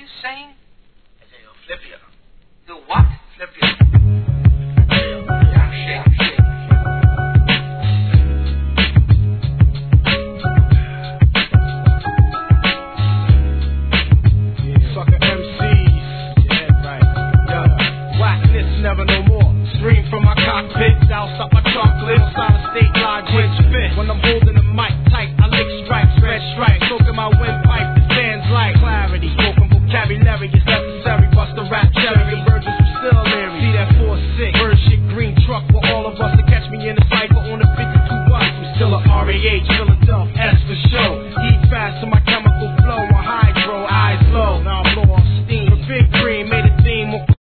you saying? I say, I'll flip you. Do what? Flip you. Yeah, shake. Sucker MCs. Yeah, right. Yo, whackness never no more. Stream from my cockpit, douse up my chocolate. Solid state logic.